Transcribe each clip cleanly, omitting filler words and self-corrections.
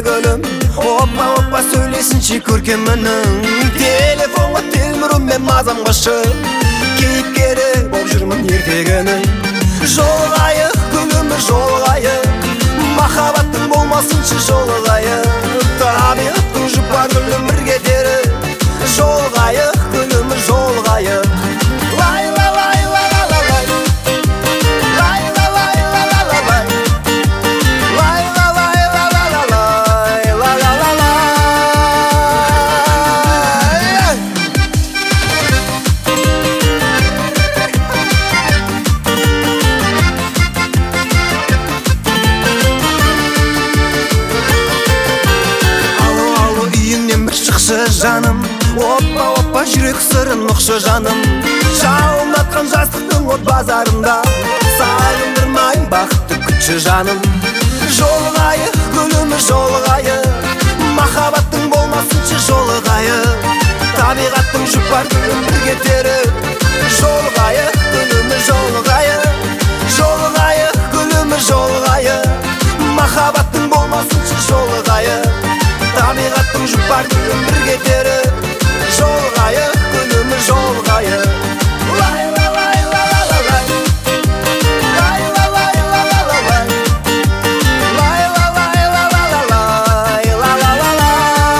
гүлім, опа сөйлесінші көркем үнің. Телефонға телмірумен мазам қашып, кейіпкері боп жүрмін ертегінің. Жолығайық гүлім, жолығайық, махаббаттың болмасыншы жолығайық. Табиғаттың жұпар гүлім бірге теріп, жолығайық гүлім, жолығайық. Лай лай лай лай лай лай, лай лай лай лай лай лай, лай лай лай лай лай лай, лай лай лай лай. Алло үйіңнен бір шықшы жаным, опа жүрек сырын ұқшы жаным. Жалынатқан жастықтың от базарында, сағындырмайын бақытты күтші жаным. Жолығайық гүлім, жолығайық, махаббаттың болмасыншы жолығайық. Табиғаттың жұпар гүлін бірге теріп, жолығайық гүлім, жолығайық. Жолығайық гүлім, жолығайық, махаббаттың болмасыншы жолығайық. Табиғаттың жұпар гүлін бірге теріп, жолығайық гүлім, жолығайық. Лай лай лай лай лай лай, лай лай лай лай лай лай, лай лай лай лай лай лай, лай лай лай лай.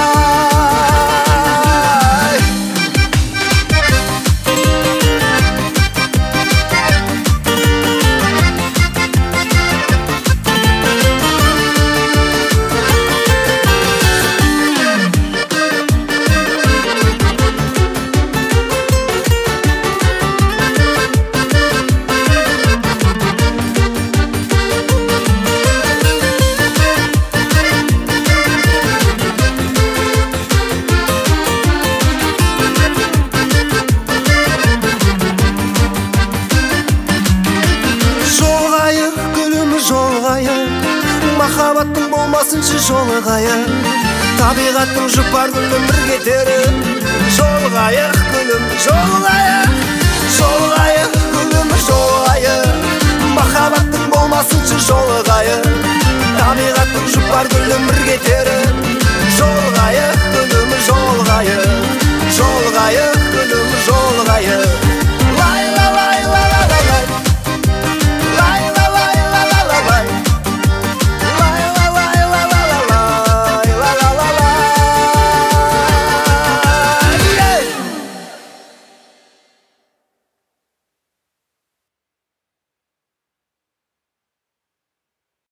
Махаббаттың болмасыншы жолығайық, табиғаттың жұпар гүлін бірге теріп, жолығайық гүлім, жолығайық. Жолығайық гүлім, жолығайық, махаббаттың болмасыншы жолығайық, табиғаттың жұпар гүлін бірге